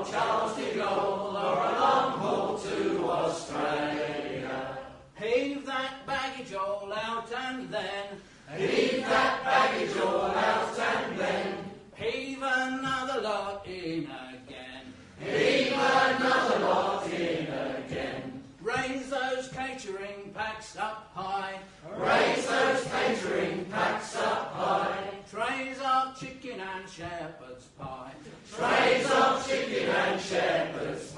old Charles de Gaulle or a long haul to Australia. Heave that baggage all out and then, heave that baggage all out and then, heave another lot in again, heave another lot in again. Raise those catering packs up high, raise those catering packs up high. Trays of chicken and shepherd's pie, trays of chicken and shepherd's